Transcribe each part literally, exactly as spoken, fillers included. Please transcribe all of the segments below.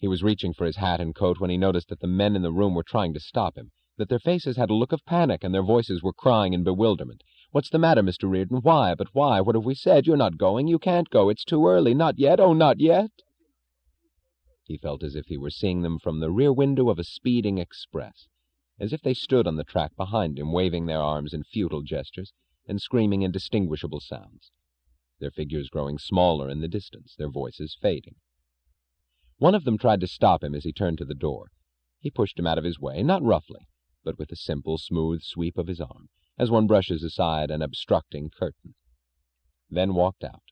He was reaching for his hat and coat when he noticed that the men in the room were trying to stop him, that their faces had a look of panic and their voices were crying in bewilderment. "What's the matter, Mister Reardon? Why? But why? What have we said? You're not going. You can't go. It's too early. Not yet. Oh, not yet." He felt as if he were seeing them from the rear window of a speeding express, as if they stood on the track behind him, waving their arms in futile gestures and screaming indistinguishable sounds, their figures growing smaller in the distance, their voices fading. One of them tried to stop him as he turned to the door. He pushed him out of his way, not roughly, but with a simple, smooth sweep of his arm, as one brushes aside an obstructing curtain, then walked out.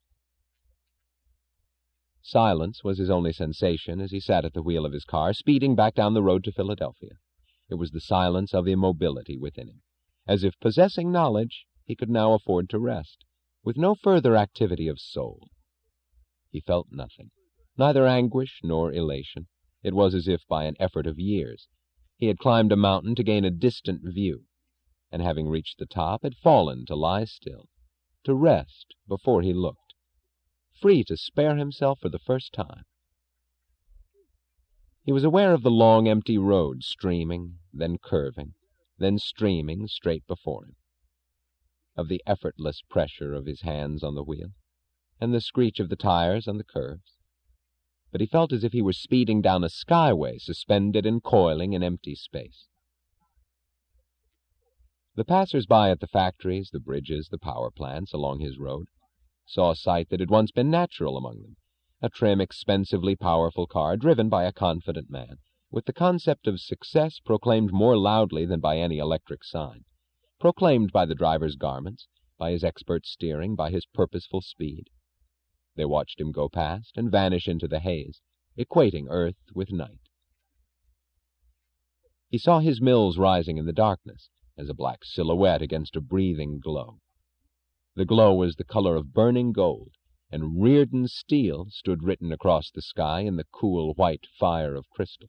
Silence was his only sensation as he sat at the wheel of his car, speeding back down the road to Philadelphia. It was the silence of immobility within him, as if possessing knowledge he could now afford to rest, with no further activity of soul. He felt nothing, neither anguish nor elation. It was as if, by an effort of years, he had climbed a mountain to gain a distant view, and having reached the top, had fallen to lie still, to rest before he looked, free to spare himself for the first time. He was aware of the long, empty road streaming, then curving, then streaming straight before him, of the effortless pressure of his hands on the wheel, and the screech of the tires on the curves. But he felt as if he were speeding down a skyway suspended and coiling in empty space. The passers-by at the factories, the bridges, the power plants along his road saw a sight that had once been natural among them, a trim, expensively powerful car driven by a confident man, with the concept of success proclaimed more loudly than by any electric sign, proclaimed by the driver's garments, by his expert steering, by his purposeful speed. They watched him go past and vanish into the haze, equating earth with night. He saw his mills rising in the darkness as a black silhouette against a breathing glow. The glow was the color of burning gold, and Reardon Steel stood written across the sky in the cool white fire of crystal.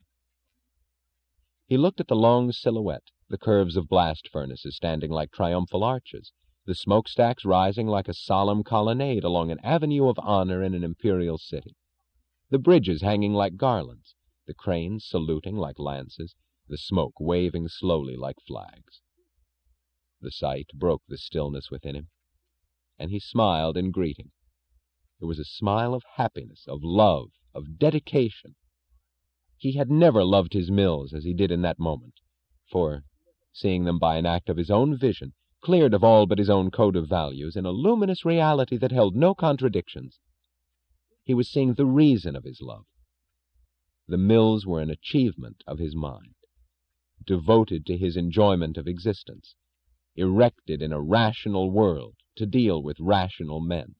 He looked at the long silhouette, the curves of blast furnaces standing like triumphal arches, the smokestacks rising like a solemn colonnade along an avenue of honor in an imperial city, the bridges hanging like garlands, the cranes saluting like lances, the smoke waving slowly like flags. The sight broke the stillness within him, and he smiled in greeting. It was a smile of happiness, of love, of dedication. He had never loved his mills as he did in that moment, for, seeing them by an act of his own vision, cleared of all but his own code of values, in a luminous reality that held no contradictions, he was seeing the reason of his love. The mills were an achievement of his mind, devoted to his enjoyment of existence, erected in a rational world to deal with rational men.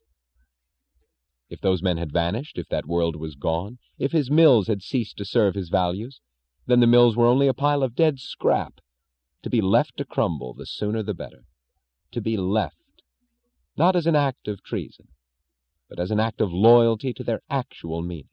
If those men had vanished, if that world was gone, if his mills had ceased to serve his values, then the mills were only a pile of dead scrap, to be left to crumble, the sooner the better. To be left, not as an act of treason, but as an act of loyalty to their actual meaning.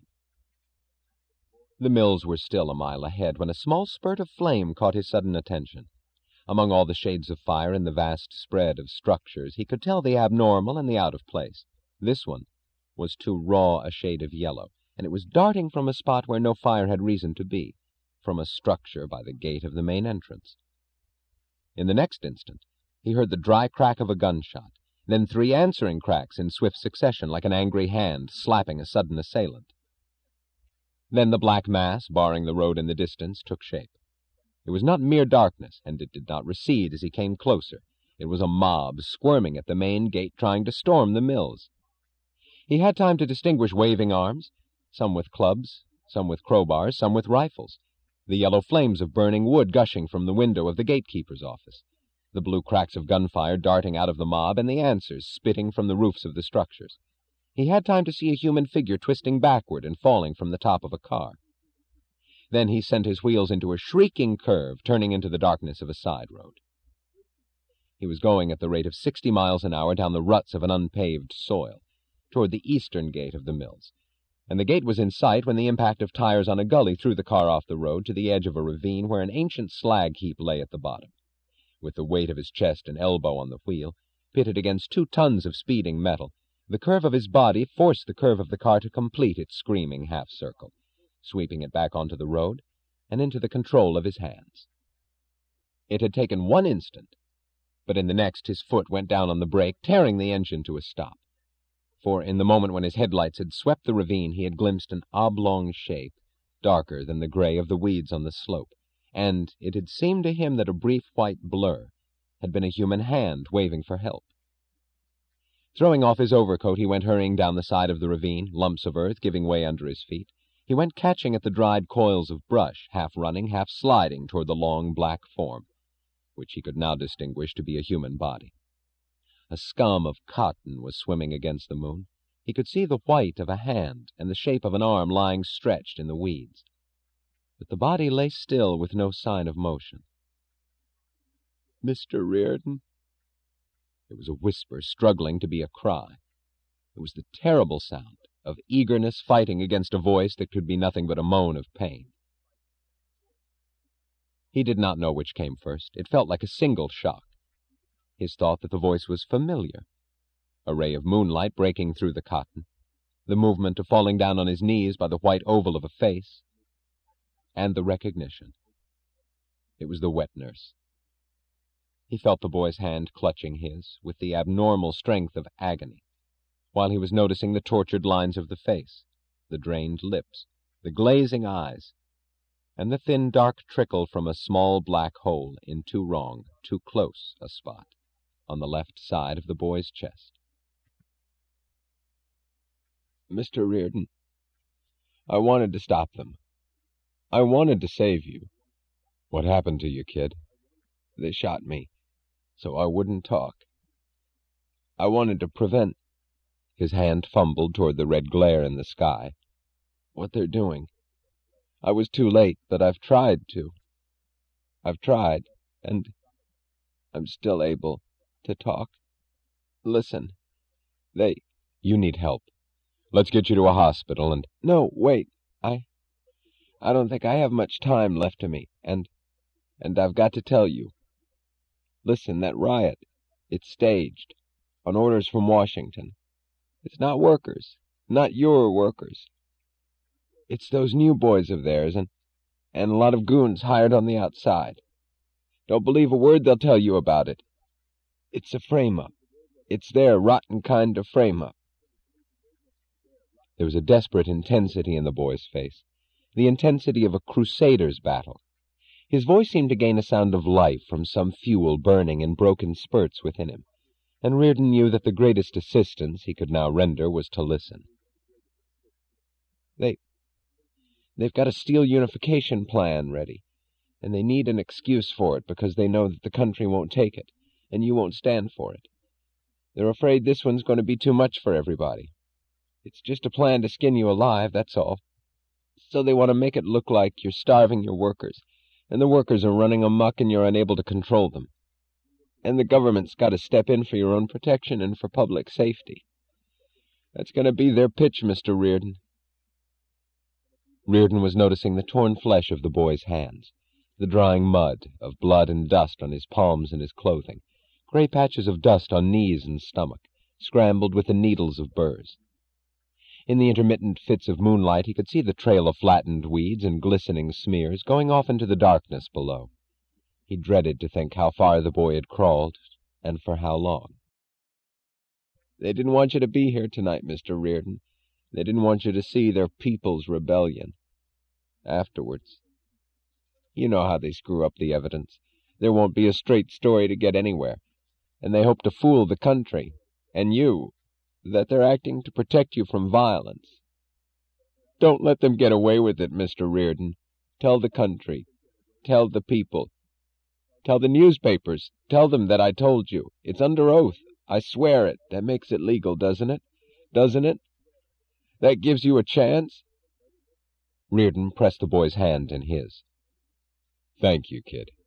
The mills were still a mile ahead when a small spurt of flame caught his sudden attention. Among all the shades of fire in the vast spread of structures, he could tell the abnormal and the out of place. This one was too raw a shade of yellow, and it was darting from a spot where no fire had reason to be, from a structure by the gate of the main entrance. In the next instant, he heard the dry crack of a gunshot, then three answering cracks in swift succession like an angry hand slapping a sudden assailant. Then the black mass, barring the road in the distance, took shape. It was not mere darkness, and it did not recede as he came closer. It was a mob squirming at the main gate trying to storm the mills. He had time to distinguish waving arms, some with clubs, some with crowbars, some with rifles, the yellow flames of burning wood gushing from the window of the gatekeeper's office, the blue cracks of gunfire darting out of the mob, and the answers spitting from the roofs of the structures. He had time to see a human figure twisting backward and falling from the top of a car. Then he sent his wheels into a shrieking curve, turning into the darkness of a side road. He was going at the rate of sixty miles an hour down the ruts of an unpaved soil, toward the eastern gate of the mills, and the gate was in sight when the impact of tires on a gully threw the car off the road to the edge of a ravine where an ancient slag heap lay at the bottom. With the weight of his chest and elbow on the wheel, pitted against two tons of speeding metal, the curve of his body forced the curve of the car to complete its screaming half-circle. sweeping it back onto the road and into the control of his hands. It had taken one instant, but in the next his foot went down on the brake, tearing the engine to a stop. For in the moment when his headlights had swept the ravine, he had glimpsed an oblong shape, darker than the gray of the weeds on the slope, and it had seemed to him that a brief white blur had been a human hand waving for help. Throwing off his overcoat, he went hurrying down the side of the ravine, lumps of earth giving way under his feet. He went catching at the dried coils of brush, half running, half sliding toward the long black form, which he could now distinguish to be a human body. A scum of cotton was swimming against the moon. He could see the white of a hand and the shape of an arm lying stretched in the weeds. But the body lay still with no sign of motion. "Mister Reardon?" It was a whisper struggling to be a cry. It was the terrible sound of eagerness fighting against a voice that could be nothing but a moan of pain. He did not know which came first. It felt like a single shock. His thought that the voice was familiar. A ray of moonlight breaking through the cotton, the movement of falling down on his knees by the white oval of a face, and the recognition. It was the wet nurse. He felt the boy's hand clutching his with the abnormal strength of agony, while he was noticing the tortured lines of the face, the drained lips, the glazing eyes, and the thin dark trickle from a small black hole in too wrong, too close a spot on the left side of the boy's chest. "Mister Reardon, I wanted to stop them. I wanted to save you." "What happened to you, kid?" "They shot me, so I wouldn't talk. I wanted to prevent—" His hand fumbled toward the red glare in the sky. "What they're doing. I was too late, but I've tried to. I've tried, and I'm still able to talk. Listen, they—" "You need help. Let's get you to a hospital and—" "No, wait. I... I don't think I have much time left to me, and... and I've got to tell you. Listen, that riot, it's staged, on orders from Washington. It's not workers, not your workers. It's those new boys of theirs, and, and a lot of goons hired on the outside. Don't believe a word they'll tell you about it. It's a frame-up. It's their rotten kind of frame-up." There was a desperate intensity in the boy's face, the intensity of a crusader's battle. His voice seemed to gain a sound of life from some fuel burning in broken spurts within him, and Reardon knew that the greatest assistance he could now render was to listen. They, they've got a steel unification plan ready, and they need an excuse for it because they know that the country won't take it, and you won't stand for it. They're afraid this one's going to be too much for everybody. It's just a plan to skin you alive, that's all. So they want to make it look like you're starving your workers, and the workers are running amok and you're unable to control them. And the government's got to step in for your own protection and for public safety. That's going to be their pitch, Mister Reardon." Reardon was noticing the torn flesh of the boy's hands, the drying mud of blood and dust on his palms and his clothing, gray patches of dust on knees and stomach, scrambled with the needles of burrs. In the intermittent fits of moonlight he could see the trail of flattened weeds and glistening smears going off into the darkness below. He dreaded to think how far the boy had crawled, and for how long. "They didn't want you to be here tonight, Mister Reardon. They didn't want you to see their people's rebellion. Afterwards. You know how they screw up the evidence. There won't be a straight story to get anywhere, and they hope to fool the country, and you, that they're acting to protect you from violence. Don't let them get away with it, Mister Reardon. Tell the country. Tell the people. Tell the newspapers. Tell them that I told you. It's under oath. I swear it. That makes it legal, doesn't it? Doesn't it? That gives you a chance?" Reardon pressed the boy's hand in his. "Thank you, kid."